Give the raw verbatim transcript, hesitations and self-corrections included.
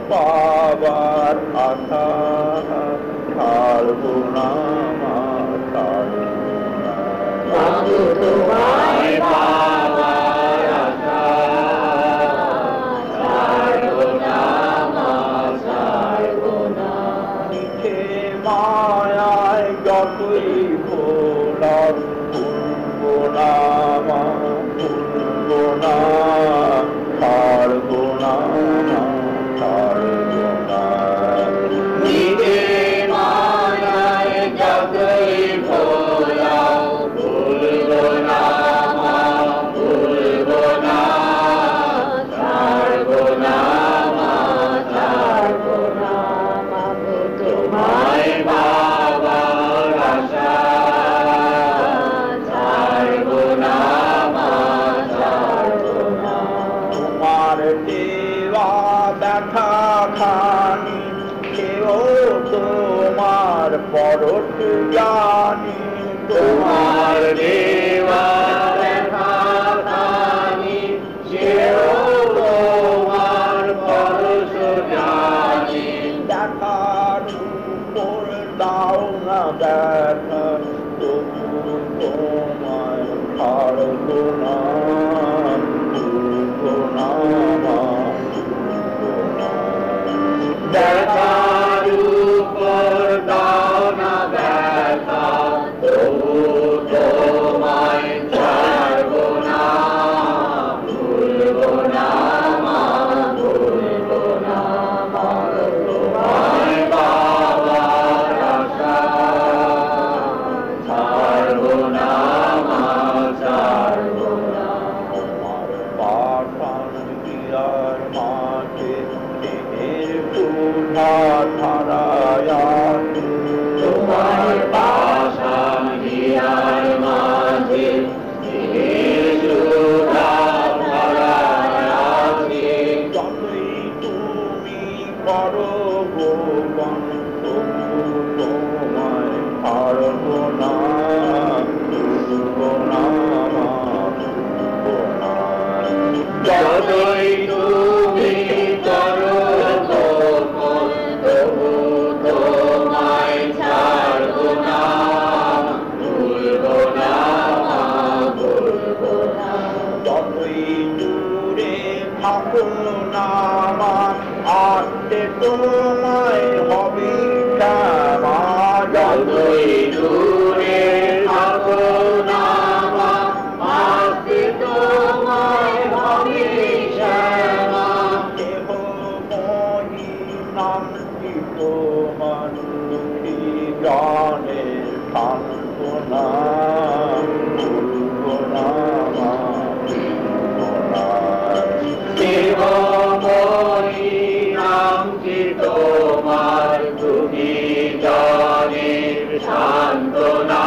পাবার আশা ছাড়বো না মা, ছাড়বো না। মাগো তোমায় পাবার আশা ছাড়বো না মা, ছাড়বো না। মিছে মায়ায় যতই ভোলাম ভুলবো না মা, ভুলবো না, ছাড়বো না মা, ছাড়বো না। মিছে মায়ায় যতই ভোলাও ভুলবো না মা, ভুলবো না, ছাড়বো না মা, ছাড়বো না। মাগো তোমায় পাবার আশা ছাড়বো না মা, ছাড়বো না। তোমার দেওয়া ব্যথা খানি কেউ তোমার পরশ জানি, তোমার দেওয়া ব্যথা খানি সেও তোমার পরশ জানি। দেখার উপর দাও না দেখা, তবু তোমায় ছাড়বো না, ভুলবো না মা, ভুলবো না। দেখার উপর দাও না ব্যথা, তবু তোমায় ছাড়বো না, ভুলবো না মা, ভুলবো না। মাগো তোমায় পাবার আশা ছাড়বো না মা, ছাড়বো না। তোমার পাঠান দিয়ার মাঝে দেহের পুনা ধারায় আছে, তোমার পাষাণ হিয়ার মাঝে দিনের সুধা ধারায় আছে। যতই তুমি করো গোপন তবু তোমায় ছাড়বো না, ভুলবো না মা, ভুলবো না। যতই তুমি করো গোপন তবু তোমায় ছাড়বো না, ভুলবো না মা, ভুলবো না। যতই দূরে থাকো না মা, আসতে তোমায় হবে ক্ষমা। যতই দূরে থাকো না মা, আসতে তোমায় হবে ক্ষমা। দেহ মহি নামটি তোমার দুঃখী গানের সান্ত্বনা, ভুলবো না মা, ভুলবো না। দেবময়ী নামটি তোমার তুমি জানের সান্ত্বনা,